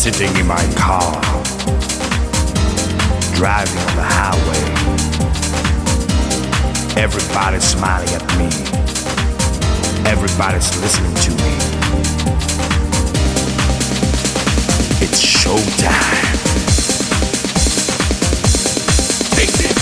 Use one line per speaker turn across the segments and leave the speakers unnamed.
Sitting in my car, driving on the highway. Everybody's smiling at me. Everybody's listening to me. It's showtime. Take this.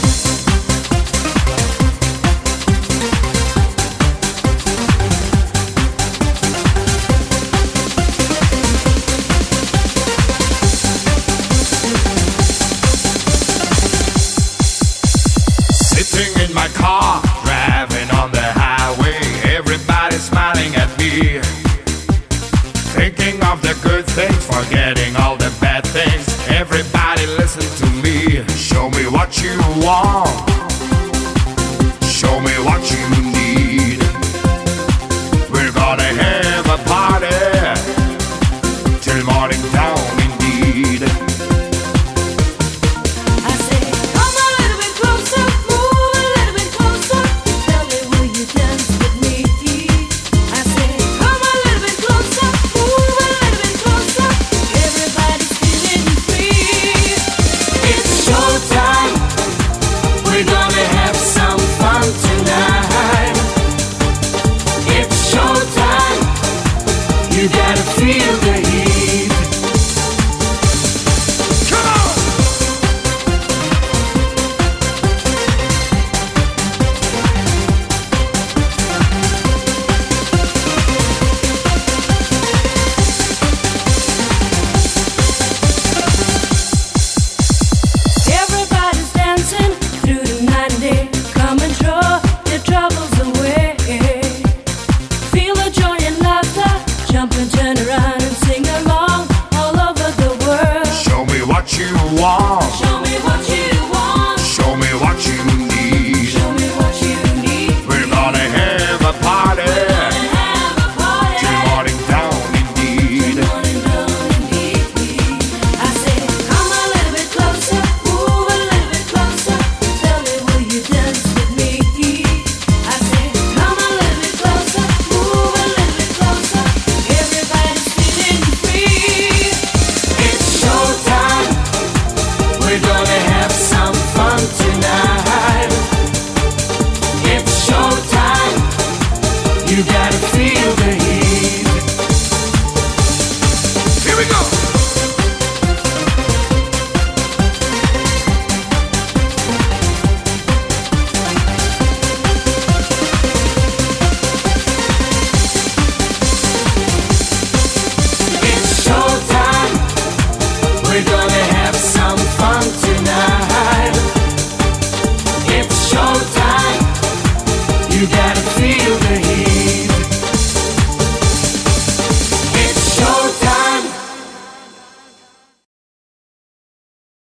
My car, driving on the highway, everybody smiling at me. Thinking of the good things, forgetting all the bad things. Everybody listen to me. Show me what you want. Show me what you need. We're gonna have a party till morning down.